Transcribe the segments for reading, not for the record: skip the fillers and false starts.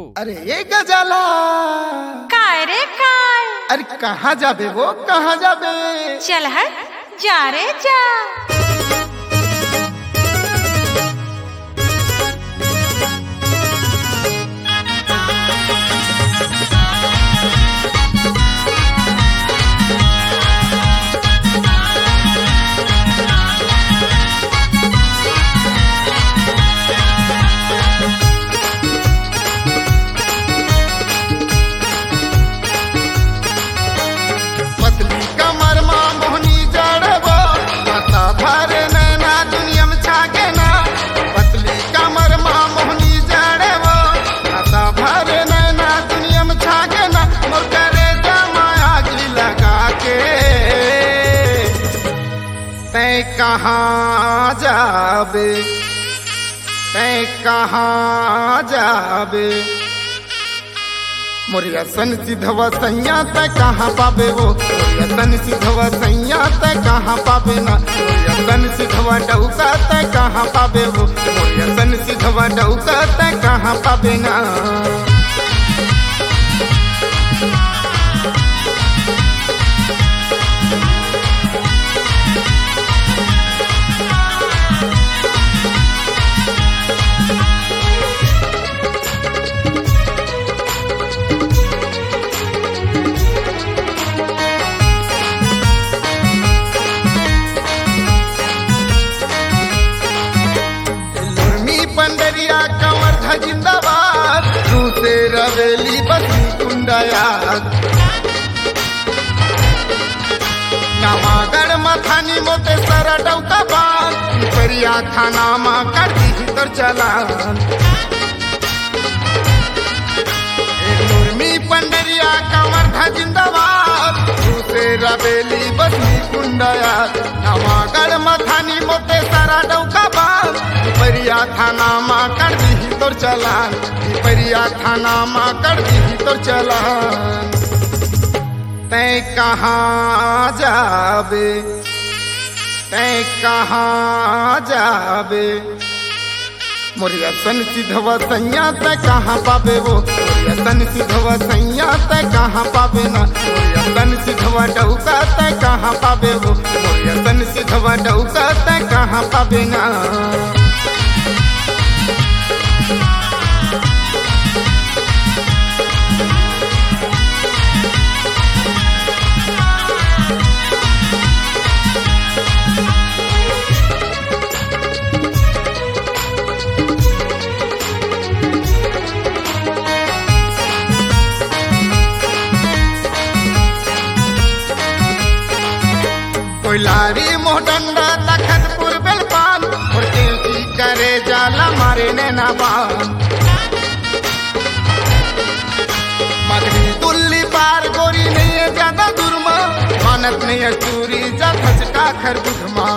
अरे ये गजाला काय रे काय। अरे कहाँ जाबे वो कहाँ जाबे? चल हट जा रे जा। कहाँ जाबे तै कहाँ जाबे? मोरिया सन सिधवा सैया तै कहाँ पाबे वो? मोरिया सन सिधवा सैया तै कहाँ पाबे ना? मोरिया सन सिधवा डौका तै कहाँ पाबे वो? मोरिया सन सिधवा डौका तै कहाँ पाबे ना? पंडरिया कंवर जिंदाबाद तू से रवेली बसी कुंडया नवागढ़ मथानी मोते सरा डौका बाल परिया थाना मा कर दी तर चला नूरमी पंडरिया कंवर जिंदाबाद तू से रवेली बसी कुंडया नवागढ़ मथानी मोते सरा डौका बाल परिया थाना मा कर दी तोर चलान परिया थाना मा कर दी तोर चलान। तै कहाँ जाबे तै कहाँ जाबे? मोरिया सन सिधवा सैया तै कहाँ पाबे वो? मोरिया सन सिधवा सैया तै कहाँ पाबे ना? मोरिया सन सिधवा डौका तै कहाँ पाबे वो? मोरिया सन सिधवा डौका तै कहाँ पाबे ना? कोइलारी मोहडंडा तखतपुर बेलपान और केसी करे जाला मारे नैना बान मगनी तुल्ली पार गोरी नहीं है ज्यादा दुर्मा मानत नहीं है चूरी जा खचका खर बुधमा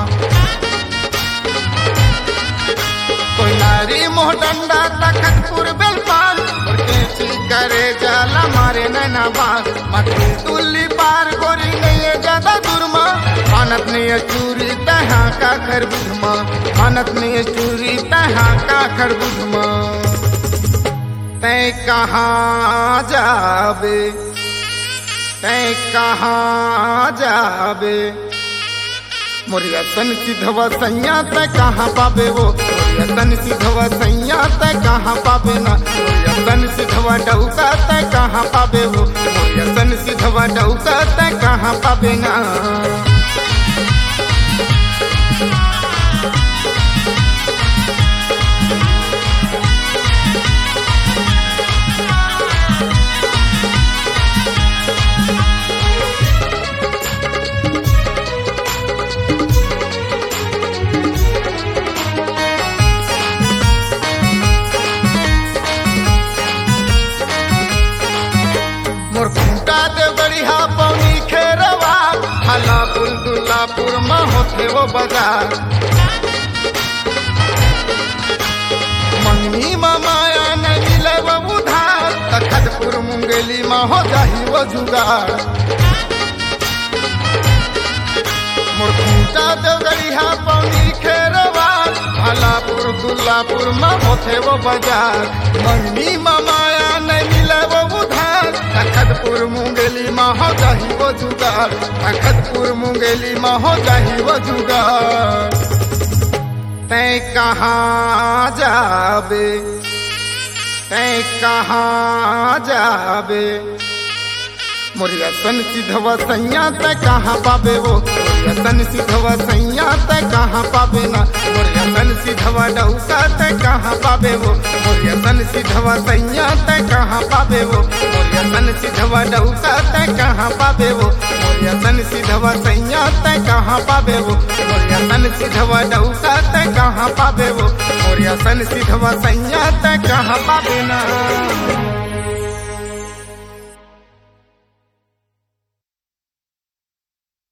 कोइलारी मोहडंडा तखतपुर बेलपान और केसी करे जाला मारे नैना बान मगनी तुल्ली पार गोरी नहीं है ज्यादा दुर्मा मानत नहीं चूरी तहा का खर बुधमा मानत नहीं चूरी तहा का खर बुधमा। तै कहाँ जाबे तै कहाँ जाबे? मोरिया सन सिधवा सैया तै कहाँ पाबे वो? मोरिया सन सिधवा सैया तै कहाँ पाबे ना? मोरिया सन सिधवा डौका तै कहाँ पाबे वो? मोरिया सन सिधवा डौका तै कहाँ पाबे ना? हालापुर दुल्लापुर में होते वो बाजार मंगनी माया न मिले वो उधार तखतपुर मुंगेली में हो जाही वो जुगाड़ मुरखूटा देवगढ़िया पौनी खेरवार हालापुर दुल्लापुर में होते वो बाजार मंगनी माया तखतपुर मुंगेली में हो जाही वो जुगाड़, तखतपुर मुंगेली में हो जाही वो जुगाड़। तैं कहाँ जाबे, तैं कहाँ जाबे, मोरिया सन सिधवा सैया तै कहाँ पाबे वो, मोरिया सन सिधवा सैया तै कहाँ पाबे ना, मोरिया सन सिधवा डौका तै कहाँ पाबे वो, मोरिया सन सिधवा सैया तै कहाँ पाबे वो, मोरिया सन सिधवा डौका तै कहाँ पाबे वो, मोरिया सन सिधवा सैया तै कहाँ पाबे वो, मोरिया सन सिधवा डौका तै कहाँ पाबे वो, मोरिया सन सिधवा सैया तै कहाँ पाबे ना।